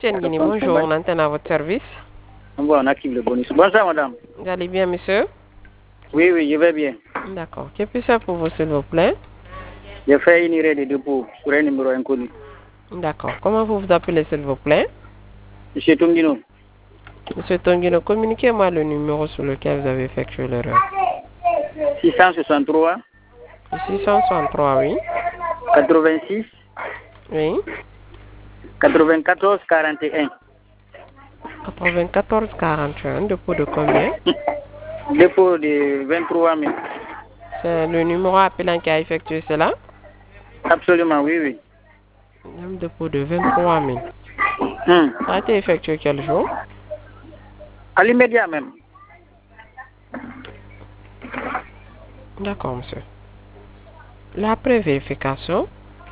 Guinée, bonjour, on antenne à votre service. On active le bonus. Bonsoir, madame. Vous allez bien, monsieur? Oui, je vais bien. D'accord. Que puis-je faire pour vous, s'il vous plaît? J'ai fait une erreur de dépôt sur un numéro inconnu. D'accord. Comment vous vous appelez, s'il vous plaît? Monsieur Tongino. Monsieur Tongino, communiquez-moi le numéro sur lequel vous avez effectué l'erreur. 663. 663, oui. 86. Oui. 94 41. 94 41. Dépôt de combien? Dépôt de 23 000. C'est le numéro appelant qui a effectué cela? Absolument, oui. Un dépôt de 23 000. Ça a été effectué quel jour? À l'immédiat même. D'accord, monsieur. La pré-vérification,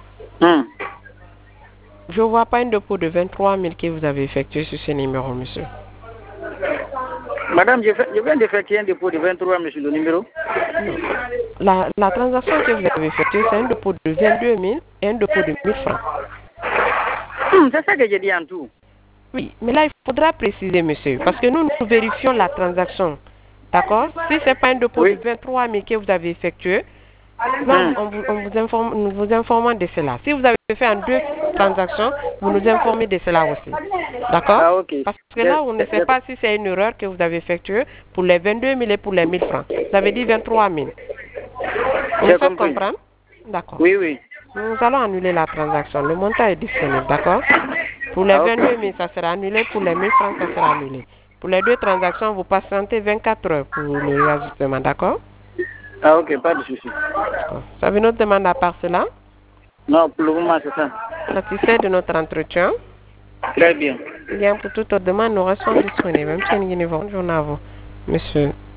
je ne vois pas un dépôt de 23 000 que vous avez effectué sur ce numéro, monsieur. Madame, je viens d'effectuer un dépôt de 23 000 sur le numéro. Non. La transaction que vous avez effectuée, c'est un dépôt de 22 000 et un dépôt de 1 000 francs. C'est ça que j'ai dit en tout. Oui, mais là, il faudra préciser, monsieur, parce que nous vérifions la transaction. D'accord? Si ce n'est pas un dépôt de 23 000 que vous avez effectué, là, nous vous informons de cela. Si vous avez fait en 2 transactions, vous nous informez de cela aussi. D'accord? Ah, ok. Parce que là, on ne sait pas si c'est une erreur que vous avez effectuée pour les 22 000 et pour les 1 000 francs. Vous avez dit 23 000. Vous me faites comprendre? D'accord. Oui. Nous allons annuler la transaction. Le montant est disponible, d'accord? Pour les 22 000, ça sera annulé. Pour les 1 000 francs, ça sera annulé. Pour les 2 transactions, vous patientez 24 heures pour le réajustement, d'accord? Ah, ok, pas de souci. Vous avez une autre demande à part cela? Non, pour le moment, c'est ça. Satisfait de notre entretien? Très bien. Bien, pour toute autre demande, nous restons disponibles. Bonne journée à vous, monsieur.